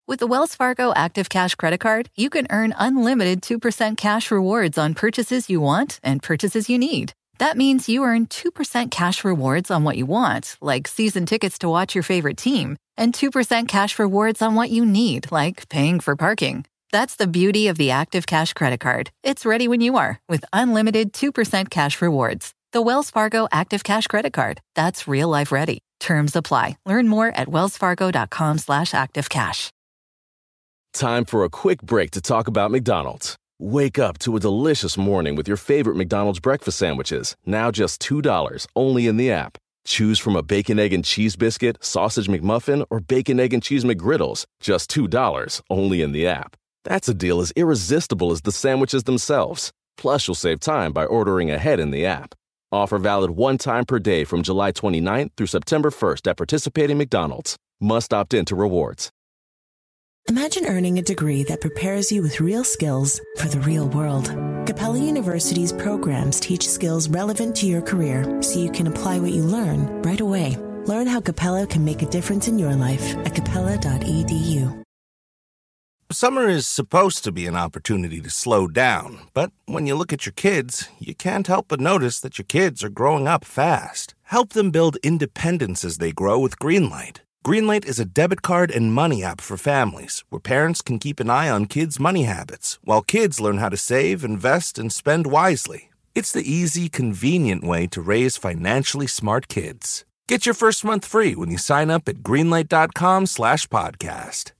With the Wells Fargo Active Cash Credit Card, you can earn unlimited 2% cash rewards on purchases you want and purchases you need. That means you earn 2% cash rewards on what you want, like season tickets to watch your favorite team, and 2% cash rewards on what you need, like paying for parking. That's the beauty of the Active Cash Credit Card. It's ready when you are, with unlimited 2% cash rewards. The Wells Fargo Active Cash Credit Card. That's real life ready. Terms apply. Learn more at wellsfargo.com/activecash. Time for a quick break to talk about McDonald's. Wake up to a delicious morning with your favorite McDonald's breakfast sandwiches, now just $2, only in the app. Choose from a bacon, egg, and cheese biscuit, sausage McMuffin, or bacon, egg, and cheese McGriddles, just $2, only in the app. That's a deal as irresistible as the sandwiches themselves. Plus, you'll save time by ordering ahead in the app. Offer valid one time per day from July 29th through September 1st at participating McDonald's. Must opt into rewards. Imagine earning a degree that prepares you with real skills for the real world. Capella University's programs teach skills relevant to your career so you can apply what you learn right away. Learn how Capella can make a difference in your life at capella.edu. Summer is supposed to be an opportunity to slow down, but when you look at your kids, you can't help but notice that your kids are growing up fast. Help them build independence as they grow with Greenlight. Greenlight is a debit card and money app for families where parents can keep an eye on kids' money habits while kids learn how to save, invest, and spend wisely. It's the easy, convenient way to raise financially smart kids. Get your first month free when you sign up at greenlight.com/podcast.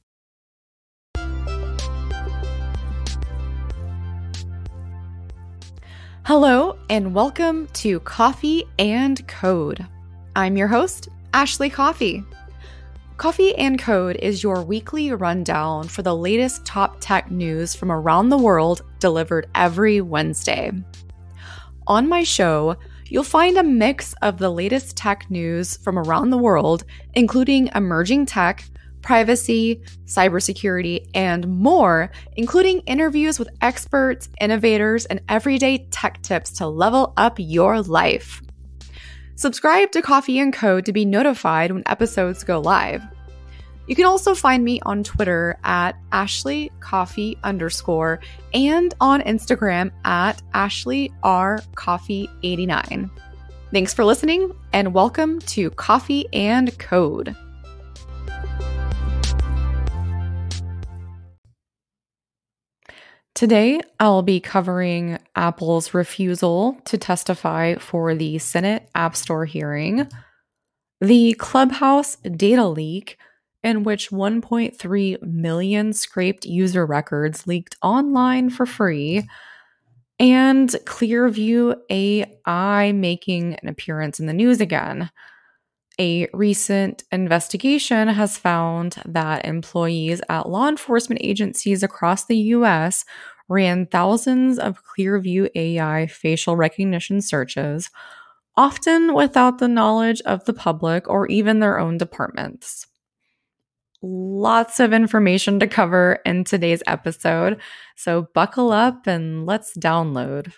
Hello, and welcome to Coffee and Code. I'm your host, Ashley Coffee. Coffee and Code is your weekly rundown for the latest top tech news from around the world, delivered every Wednesday. On my show, you'll find a mix of the latest tech news from around the world, including emerging tech, privacy, cybersecurity, and more, including interviews with experts, innovators, and everyday tech tips to level up your life. Subscribe to Coffee and Code to be notified when episodes go live. You can also find me on Twitter at AshleyCoffee_ and on Instagram at AshleyRCoffee89. Thanks for listening, and welcome to Coffee and Code. Today, I'll be covering Apple's refusal to testify for the Senate App Store hearing, the Clubhouse data leak, in which 1.3 million scraped user records leaked online for free, and Clearview AI making an appearance in the news again. A recent investigation has found that employees at law enforcement agencies across the U.S. ran thousands of Clearview AI facial recognition searches, often without the knowledge of the public or even their own departments. Lots of information to cover in today's episode, so buckle up and let's download.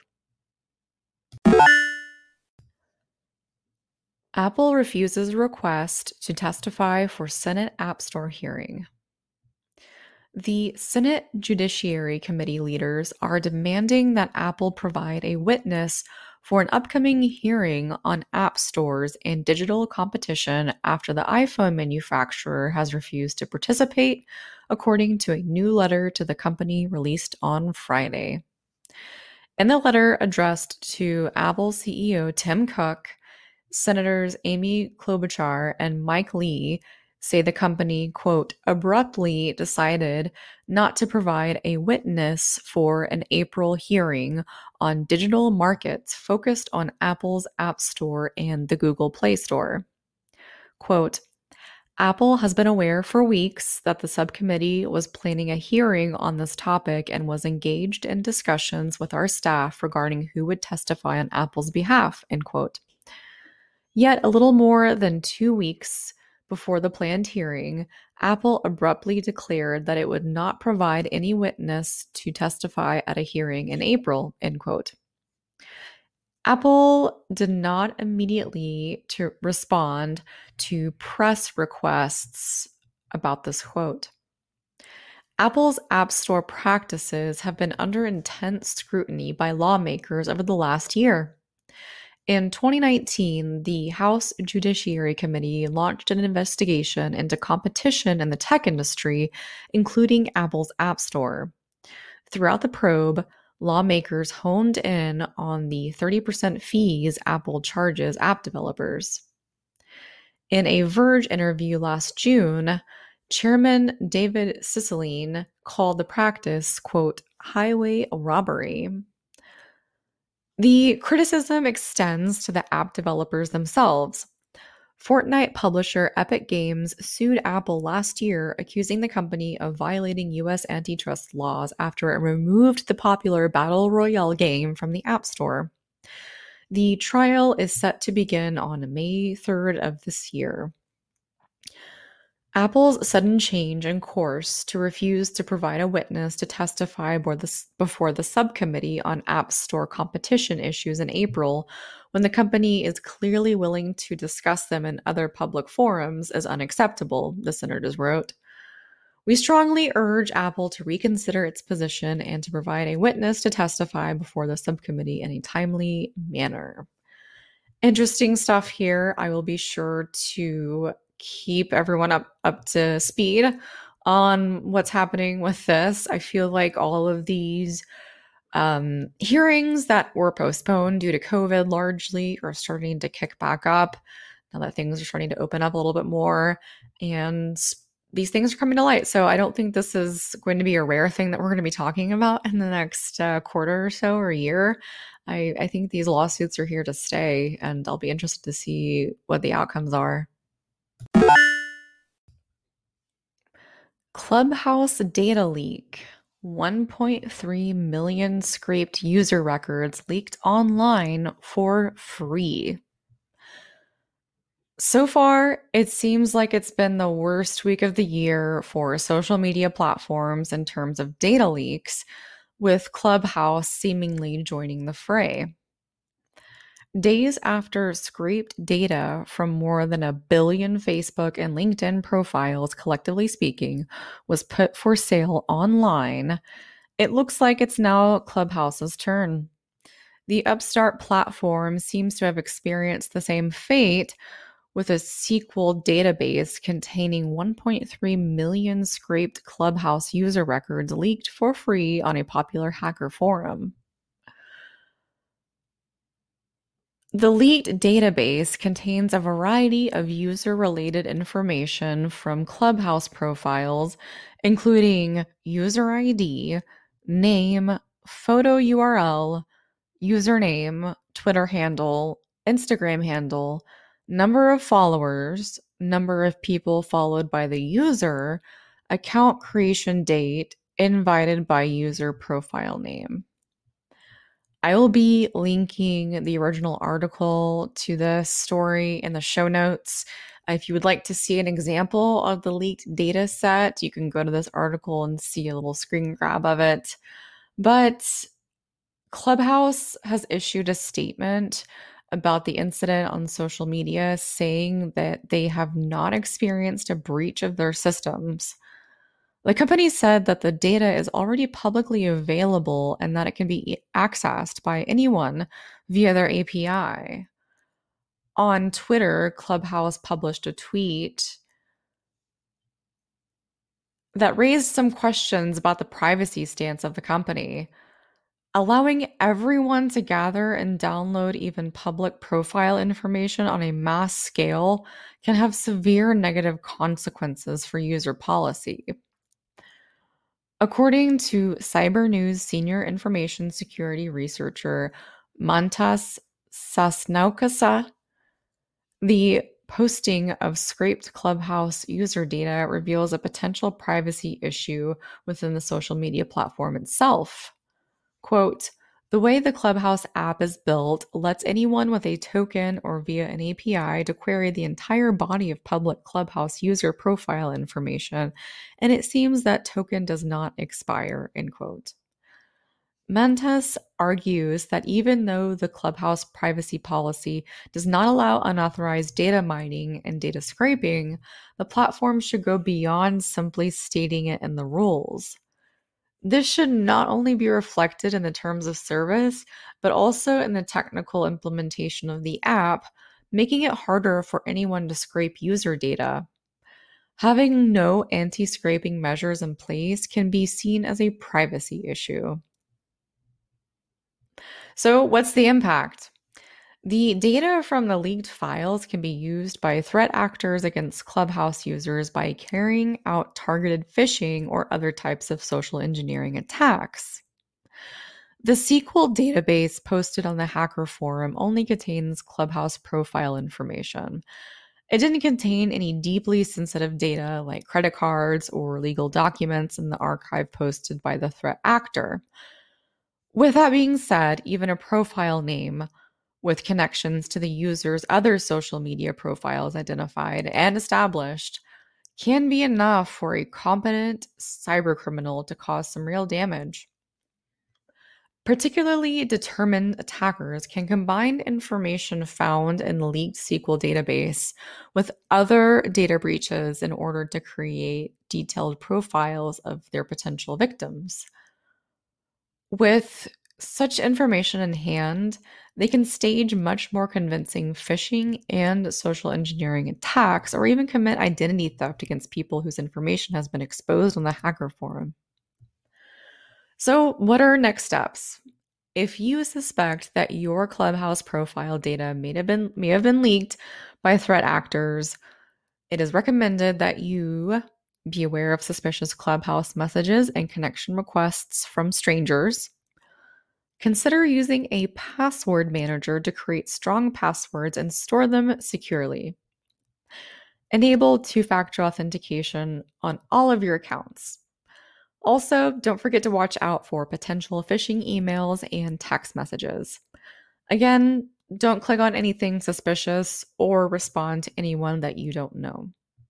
Apple refuses request to testify for Senate App Store hearing. The Senate Judiciary Committee leaders are demanding that Apple provide a witness for an upcoming hearing on app stores and digital competition after the iPhone manufacturer has refused to participate, according to a new letter to the company released on Friday. In the letter addressed to Apple CEO Tim Cook, Senators Amy Klobuchar and Mike Lee say the company, quote, abruptly decided not to provide a witness for an April hearing on digital markets focused on Apple's App Store and the Google Play Store. Quote, Apple has been aware for weeks that the subcommittee was planning a hearing on this topic and was engaged in discussions with our staff regarding who would testify on Apple's behalf, end quote. Yet a little more than 2 weeks before the planned hearing, Apple abruptly declared that it would not provide any witness to testify at a hearing in April, end quote. Apple did not immediately respond to press requests about this quote. Apple's App Store practices have been under intense scrutiny by lawmakers over the last year. In 2019, the House Judiciary Committee launched an investigation into competition in the tech industry, including Apple's App Store. Throughout the probe, lawmakers honed in on the 30% fees Apple charges app developers. In a Verge interview last June, Chairman David Cicilline called the practice, quote, highway robbery. The criticism extends to the app developers themselves. Fortnite publisher Epic Games sued Apple last year, accusing the company of violating U.S. antitrust laws after it removed the popular Battle Royale game from the App Store. The trial is set to begin on May 3rd of this year. Apple's sudden change in course to refuse to provide a witness to testify before the subcommittee on App Store competition issues in April, when the company is clearly willing to discuss them in other public forums, is unacceptable, the senators wrote. We strongly urge Apple to reconsider its position and to provide a witness to testify before the subcommittee in a timely manner. Interesting stuff here. I will be sure to keep everyone up to speed on what's happening with this. I feel like all of these hearings that were postponed due to COVID largely are starting to kick back up now that things are starting to open up a little bit more, and these things are coming to light. So I don't think this is going to be a rare thing that we're going to be talking about in the next quarter or so or year. I think these lawsuits are here to stay, and I'll be interested to see what the outcomes are. Clubhouse data leak. 1.3 million scraped user records leaked online for free. So far, it seems like it's been the worst week of the year for social media platforms in terms of data leaks, with Clubhouse seemingly joining the fray. Days after scraped data from more than 1 billion Facebook and LinkedIn profiles, collectively speaking, was put for sale online, it looks like it's now Clubhouse's turn. The upstart platform seems to have experienced the same fate, with a SQL database containing 1.3 million scraped Clubhouse user records leaked for free on a popular hacker forum. The leaked database contains a variety of user-related information from Clubhouse profiles, including user ID, name, photo URL, username, Twitter handle, Instagram handle, number of followers, number of people followed by the user, account creation date, invited by user profile name. I will be linking the original article to this story in the show notes. If you would like to see an example of the leaked data set, you can go to this article and see a little screen grab of it. But Clubhouse has issued a statement about the incident on social media, saying that they have not experienced a breach of their systems. The company said that the data is already publicly available and that it can be accessed by anyone via their API. On Twitter, Clubhouse published a tweet that raised some questions about the privacy stance of the company. Allowing everyone to gather and download even public profile information on a mass scale can have severe negative consequences for user policy. According to Cybernews senior information security researcher Mantas Sasnaukasa, the posting of scraped Clubhouse user data reveals a potential privacy issue within the social media platform itself. Quote, the way the Clubhouse app is built lets anyone with a token or via an API to query the entire body of public Clubhouse user profile information, and it seems that token does not expire, end quote. Mantas argues that even though the Clubhouse privacy policy does not allow unauthorized data mining and data scraping, the platform should go beyond simply stating it in the rules. This should not only be reflected in the terms of service, but also in the technical implementation of the app, making it harder for anyone to scrape user data. Having no anti-scraping measures in place can be seen as a privacy issue. So, what's the impact? The data from the leaked files can be used by threat actors against Clubhouse users by carrying out targeted phishing or other types of social engineering attacks. The SQL database posted on the Hacker Forum only contains Clubhouse profile information. It didn't contain any deeply sensitive data like credit cards or legal documents in the archive posted by the threat actor. With that being said, even a profile name with connections to the user's other social media profiles identified and established can be enough for a competent cybercriminal to cause some real damage. Particularly determined attackers can combine information found in the leaked SQL database with other data breaches in order to create detailed profiles of their potential victims. With such information in hand, they can stage much more convincing phishing and social engineering attacks, or even commit identity theft against people whose information has been exposed on the Hacker Forum. So, what are next steps? If you suspect that your Clubhouse profile data may have been leaked by threat actors, it is recommended that you be aware of suspicious Clubhouse messages and connection requests from strangers. Consider using a password manager to create strong passwords and store them securely. Enable two-factor authentication on all of your accounts. Also, don't forget to watch out for potential phishing emails and text messages. Again, don't click on anything suspicious or respond to anyone that you don't know.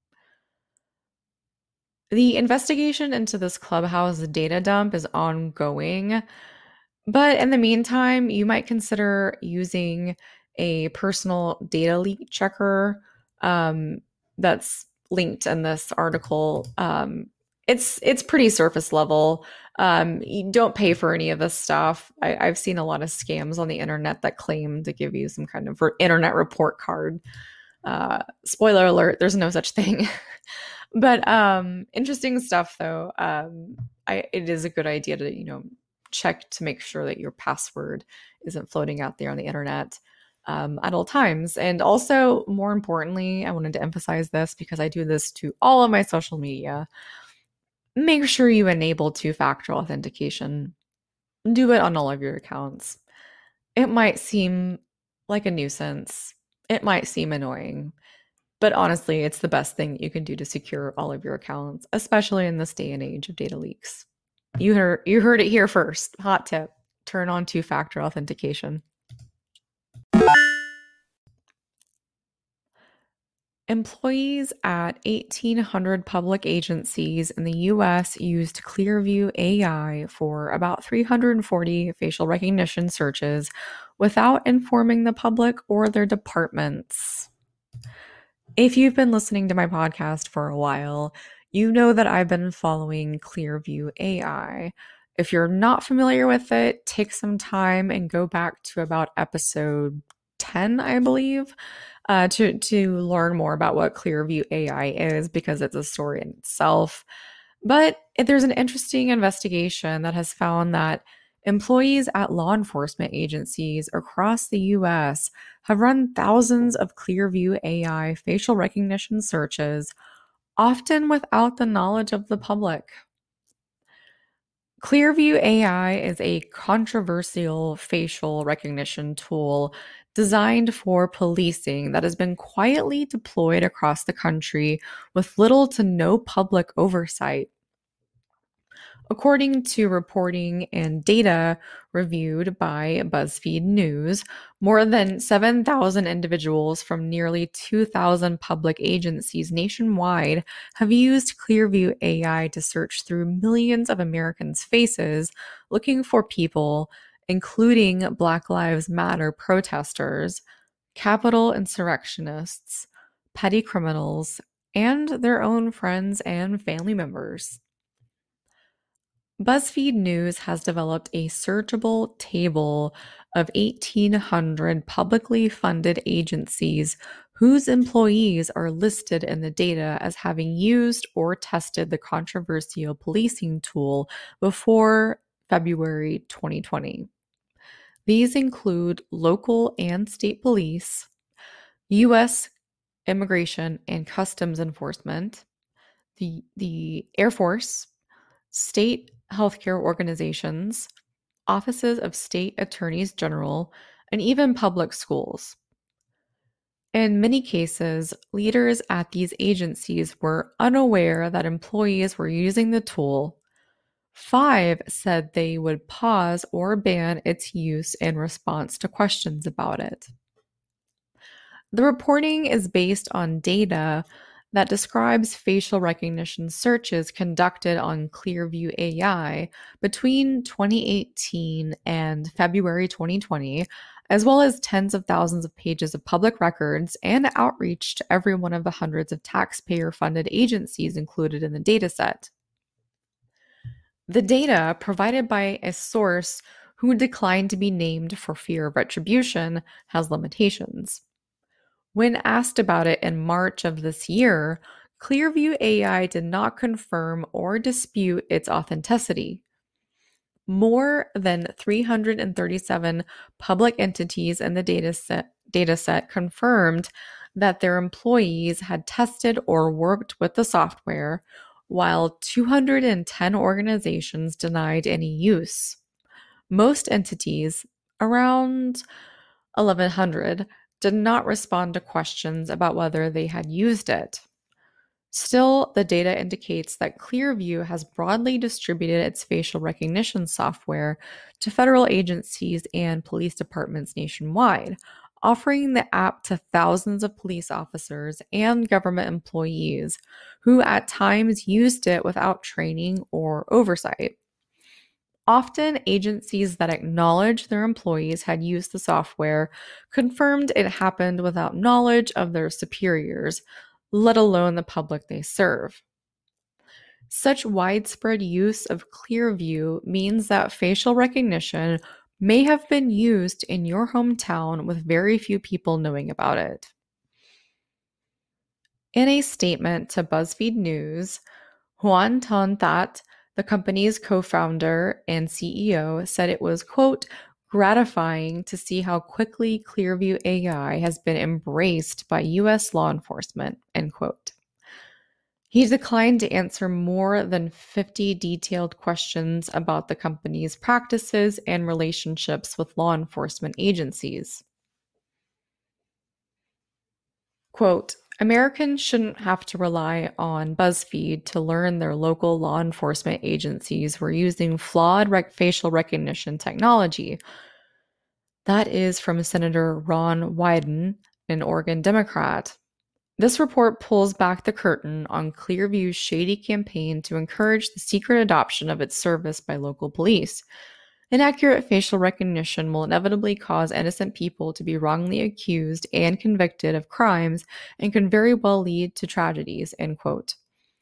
The investigation into this Clubhouse data dump is ongoing, but in the meantime, you might consider using a personal data leak checker that's linked in this article. It's pretty surface level. You don't pay for any of this stuff. I've seen a lot of scams on the internet that claim to give you some kind of internet report card. Spoiler alert, there's no such thing. But interesting stuff though. It is a good idea to, check to make sure that your password isn't floating out there on the internet at all times. And also, more importantly, I wanted to emphasize this because I do this to all of my social media. Make sure you enable two-factor authentication. Do it on all of your accounts. It might seem like a nuisance. It might seem annoying. But honestly, it's the best thing you can do to secure all of your accounts, especially in this day and age of data leaks. You heard it here first. Hot tip. Turn on two-factor authentication. Employees at 1,800 public agencies in the U.S. used Clearview AI for about 340 facial recognition searches without informing the public or their departments. If you've been listening to my podcast for a while, you know that I've been following Clearview AI. If you're not familiar with it, take some time and go back to about episode 10, I believe, to learn more about what Clearview AI is, because it's a story in itself. But there's an interesting investigation that has found that employees at law enforcement agencies across the U.S. have run thousands of Clearview AI facial recognition searches, often without the knowledge of the public. Clearview AI is a controversial facial recognition tool designed for policing that has been quietly deployed across the country with little to no public oversight. According to reporting and data reviewed by BuzzFeed News, more than 7,000 individuals from nearly 2,000 public agencies nationwide have used Clearview AI to search through millions of Americans' faces looking for people, including Black Lives Matter protesters, Capitol insurrectionists, petty criminals, and their own friends and family members. BuzzFeed News has developed a searchable table of 1,800 publicly funded agencies whose employees are listed in the data as having used or tested the controversial policing tool before February 2020. These include local and state police, U.S. Immigration and Customs Enforcement, the Air Force, state healthcare organizations, offices of state attorneys general, and even public schools. In many cases, leaders at these agencies were unaware that employees were using the tool. 5 said they would pause or ban its use in response to questions about it. The reporting is based on data that describes facial recognition searches conducted on Clearview AI between 2018 and February 2020, as well as tens of thousands of pages of public records and outreach to every one of the hundreds of taxpayer-funded agencies included in the dataset. The data, provided by a source who declined to be named for fear of retribution, has limitations. When asked about it in March of this year, Clearview AI did not confirm or dispute its authenticity. More than 337 public entities in the dataset confirmed that their employees had tested or worked with the software, while 210 organizations denied any use. Most entities, around 1,100, did not respond to questions about whether they had used it. Still, the data indicates that Clearview has broadly distributed its facial recognition software to federal agencies and police departments nationwide, offering the app to thousands of police officers and government employees who at times used it without training or oversight. Often, agencies that acknowledged their employees had used the software confirmed it happened without knowledge of their superiors, let alone the public they serve. Such widespread use of Clearview means that facial recognition may have been used in your hometown with very few people knowing about it. In a statement to BuzzFeed News, Hoan Ton-That, the company's co-founder and CEO, said it was, quote, gratifying to see how quickly Clearview AI has been embraced by U.S. law enforcement, end quote. He declined to answer more than 50 detailed questions about the company's practices and relationships with law enforcement agencies. Quote, Americans shouldn't have to rely on BuzzFeed to learn their local law enforcement agencies were using flawed facial recognition technology. That is from Senator Ron Wyden, an Oregon Democrat. This report pulls back the curtain on Clearview's shady campaign to encourage the secret adoption of its service by local police. Inaccurate facial recognition will inevitably cause innocent people to be wrongly accused and convicted of crimes and can very well lead to tragedies, end quote.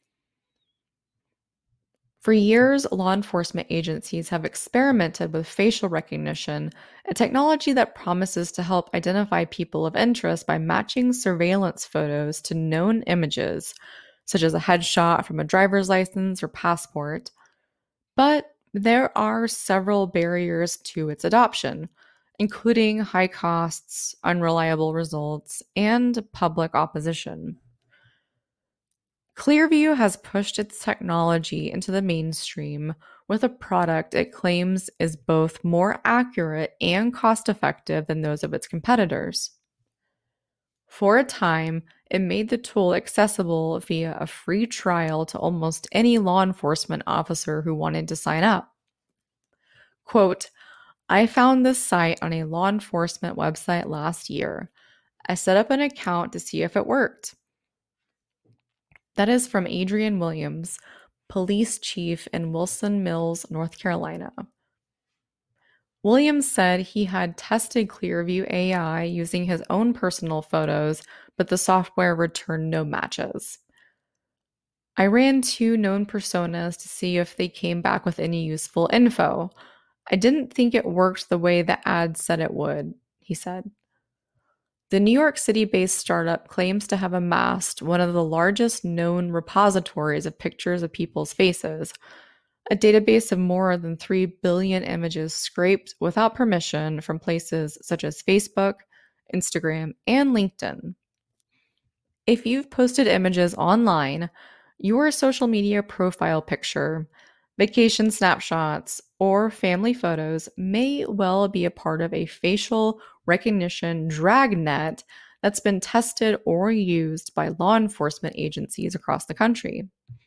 For years, law enforcement agencies have experimented with facial recognition, a technology that promises to help identify people of interest by matching surveillance photos to known images, such as a headshot from a driver's license or passport. But there are several barriers to its adoption, including high costs, unreliable results, and public opposition. Clearview has pushed its technology into the mainstream with a product it claims is both more accurate and cost-effective than those of its competitors. For a time, it made the tool accessible via a free trial to almost any law enforcement officer who wanted to sign up. Quote, I found this site on a law enforcement website last year. I set up an account to see if it worked. That is from Adrian Williams, police chief in Wilson Mills, North Carolina. Williams said he had tested Clearview AI using his own personal photos, but the software returned no matches. I ran 2 known personas to see if they came back with any useful info. I didn't think it worked the way the ad said it would, he said. The New York City-based startup claims to have amassed one of the largest known repositories of pictures of people's faces, a database of more than 3 billion images scraped without permission from places such as Facebook, Instagram, and LinkedIn. If you've posted images online, your social media profile picture, vacation snapshots, or family photos may well be a part of a facial recognition dragnet that's been tested or used by law enforcement agencies across the country.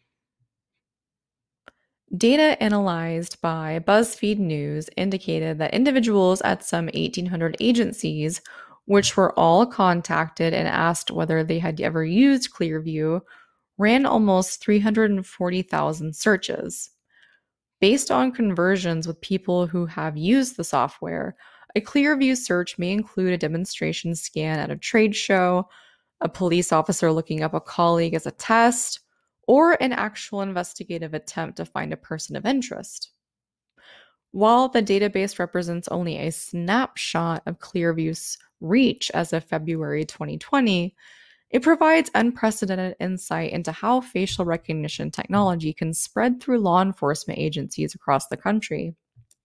Data analyzed by BuzzFeed News indicated that individuals at some 1,800 agencies, which were all contacted and asked whether they had ever used Clearview, ran almost 340,000 searches. Based on conversions with people who have used the software, a Clearview search may include a demonstration scan at a trade show, a police officer looking up a colleague as a test, or an actual investigative attempt to find a person of interest. While the database represents only a snapshot of Clearview's reach as of February 2020, it provides unprecedented insight into how facial recognition technology can spread through law enforcement agencies across the country.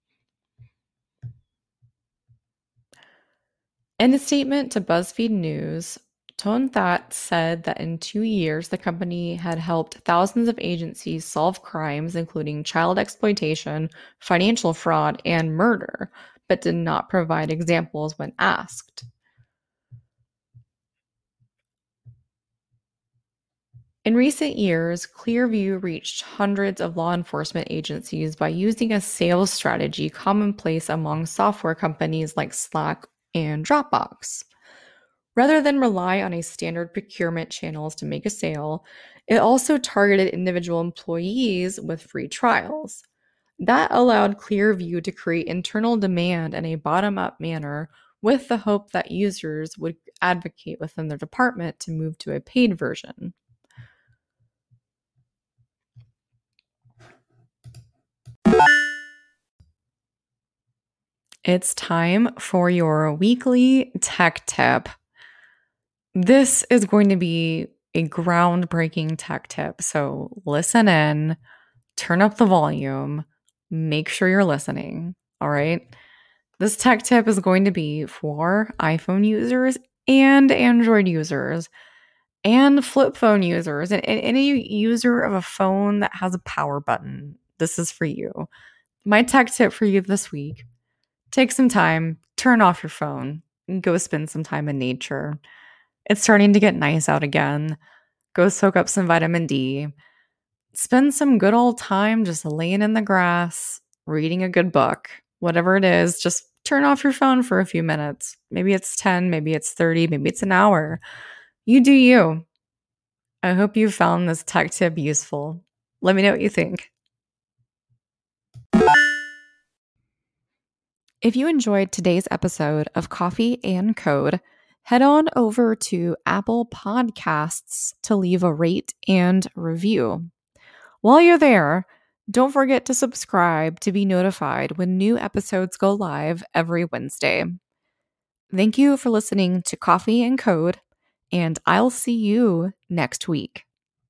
In a statement to BuzzFeed News, Ton That said that in 2 years, the company had helped thousands of agencies solve crimes including child exploitation, financial fraud, and murder, but did not provide examples when asked. In recent years, Clearview reached hundreds of law enforcement agencies by using a sales strategy commonplace among software companies like Slack and Dropbox. Rather than rely on a standard procurement channels to make a sale, it also targeted individual employees with free trials. That allowed Clearview to create internal demand in a bottom-up manner with the hope that users would advocate within their department to move to a paid version. It's time for your weekly tech tip. This is going to be a groundbreaking tech tip, so listen in, turn up the volume, make sure you're listening, all right? This tech tip is going to be for iPhone users and Android users and flip phone users and any user of a phone that has a power button. This is for you. My tech tip for you this week: take some time, turn off your phone, and go spend some time in nature. It's starting to get nice out again. Go soak up some vitamin D. Spend some good old time just laying in the grass, reading a good book. Whatever it is, just turn off your phone for a few minutes. Maybe it's 10, maybe it's 30, maybe it's an hour. You do you. I hope you found this tech tip useful. Let me know what you think. If you enjoyed today's episode of Coffee and Code, head on over to Apple Podcasts to leave a rate and review. While you're there, don't forget to subscribe to be notified when new episodes go live every Wednesday. Thank you for listening to Coffee and Code, and I'll see you next week.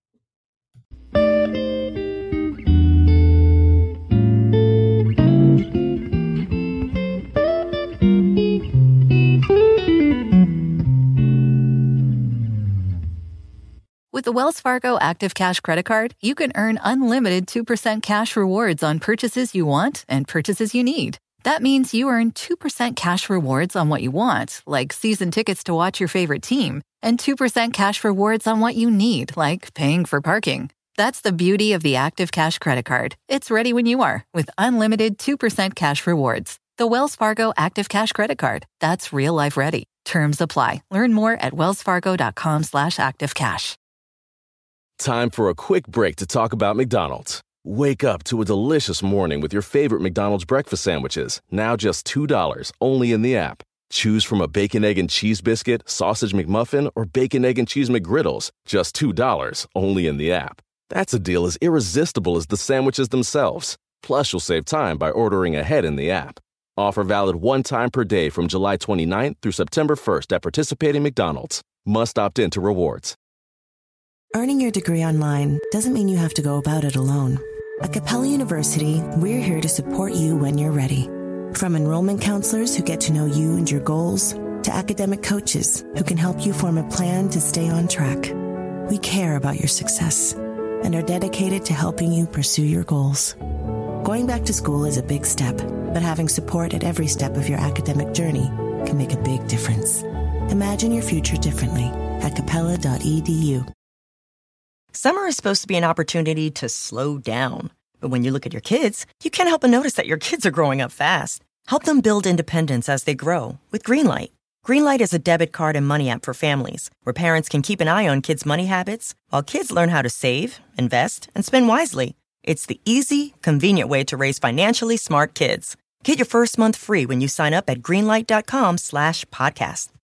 With the Wells Fargo Active Cash Credit Card, you can earn unlimited 2% cash rewards on purchases you want and purchases you need. That means you earn 2% cash rewards on what you want, like season tickets to watch your favorite team, and 2% cash rewards on what you need, like paying for parking. That's the beauty of the Active Cash credit card. It's ready when you are, with unlimited 2% cash rewards. The Wells Fargo Active Cash credit card. That's real life ready. Terms apply. Learn more at wellsfargo.com/activecash. Time for a quick break to talk about McDonald's. Wake up to a delicious morning with your favorite McDonald's breakfast sandwiches, now just $2, only in the app. Choose from a bacon, egg, and cheese biscuit, sausage McMuffin, or bacon, egg, and cheese McGriddles, just $2, only in the app. That's a deal as irresistible as the sandwiches themselves. Plus, you'll save time by ordering ahead in the app. Offer valid one time per day from July 29th through September 1st at participating McDonald's. Must opt in to rewards. Earning your degree online doesn't mean you have to go about it alone. At Capella University, we're here to support you when you're ready. From enrollment counselors who get to know you and your goals, to academic coaches who can help you form a plan to stay on track. We care about your success and are dedicated to helping you pursue your goals. Going back to school is a big step, but having support at every step of your academic journey can make a big difference. Imagine your future differently at capella.edu. Summer is supposed to be an opportunity to slow down. But when you look at your kids, you can't help but notice that your kids are growing up fast. Help them build independence as they grow with Greenlight. Greenlight is a debit card and money app for families where parents can keep an eye on kids' money habits while kids learn how to save, invest, and spend wisely. It's the easy, convenient way to raise financially smart kids. Get your first month free when you sign up at greenlight.com/podcast.